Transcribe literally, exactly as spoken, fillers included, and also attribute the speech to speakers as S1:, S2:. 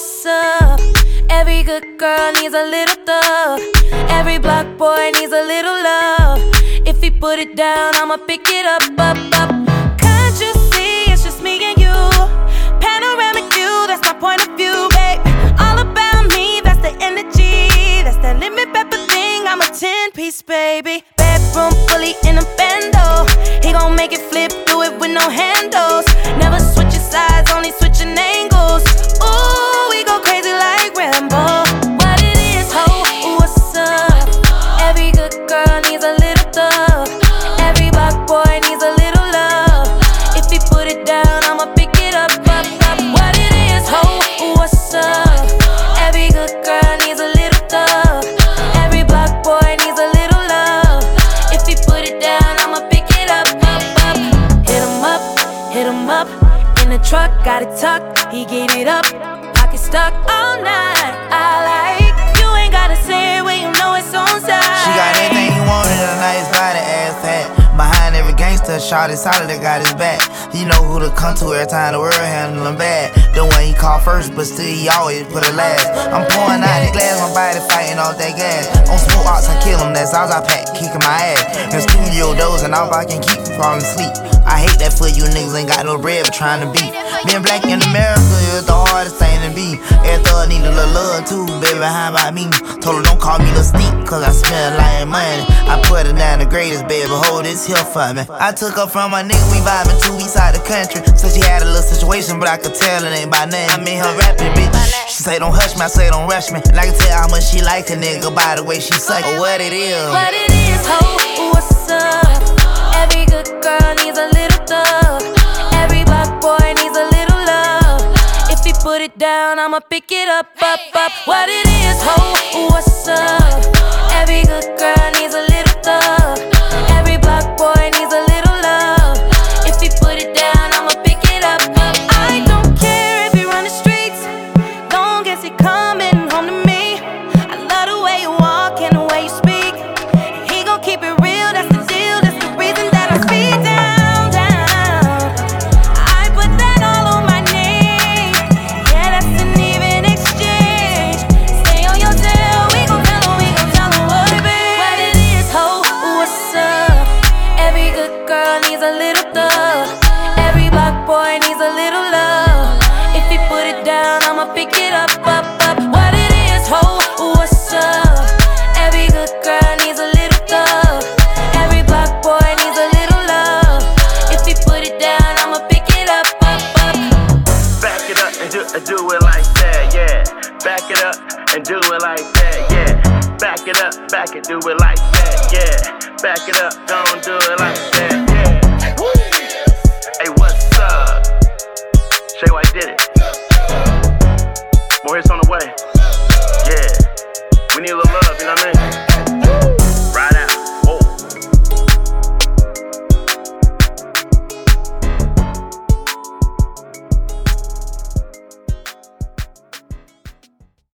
S1: what's up? Every good girl needs a little thug. Every block boy needs a little love. If he put it down, I'ma pick it up, up, up. Can't you see it's just me and you? Panoramic view, that's my point of view, babe. All about me, that's the energy. That's that lemon pepper thing, I'm a ten-piece, baby. Bedroom fully in a bando. He gon' make it flip, do it with no handles. Never switching sides, only switching angles. Ooh, we go crazy like Rambo. What it is, ho, what's up? Every good girl needs a little thug. Every black boy needs a little love. If he put it down, I'ma pick it up, up, up. What it is, ho, what's up? Every good girl needs a little thug. Every black boy needs a little love. If he put it down, I'ma pick it up, up, up. Hit him up, hit him up. In the truck, got it tucked, he get it up. Pocket stuck all night, I like. You ain't gotta say it when you know it's on side.
S2: She got everything you wanted, a nice body, ass fat. Behind every gangster, shot is solid, that got his back. He know who to come to every time the world handle him bad. The one he call first, but still he always put it last. I'm pouring out the glass, my body fighting off that gas. On smoke ox, I kill him, that's all I pack, kicking my ass. In studio dozing off, I can keep from falling asleep. I hate that for you niggas ain't got no bread but trying to beat. Being black in America is the hardest thing to be. Every thug need a little love too, baby, how about me? Told her don't call me the sneak, cause I spend a lot of money. I put her down the greatest, baby, hold this here for me. I took her from my nigga, we vibing two weeks out the country. So she had a little situation, but I could tell it ain't by name. I mean her rapping, bitch. She say don't hush me, I say don't rush me. And I can tell how much she like a nigga by the way she suck. Or what it is.
S1: What it is, ho, what's up? Every good girl needs a little thug. Every black boy needs a little love. If he put it down, I'ma pick it up, up, up. What it is, ho, what's up? Every good girl needs a little thug. Every black boy needs a little love. If he put it down, I'ma pick it up, up. I don't care if he run the streets, long as he coming home to me. I love the way you walk and the way you speak. And he gon' keep it real, that's the deal. That's the reason that I speak down, down. I put that all on my name. Yeah, that's an even exchange. Stay on your tail, we gon' tell him, we gon' tell him what it be. What it is, ho, what's up? Every good girl needs a little thug. Every black boy needs a little love. If he put it down, I'ma pick it up, up, up. What it is, ho, what's up? Every good girl needs a little thug. Every black boy needs a little love. If he put it down, I'ma pick it up, up, up.
S3: Back it up and do, and do it like that, yeah. Back it up and do it like that, yeah. Back it up, back it, do it like that, yeah. Back it up, don't do it like that.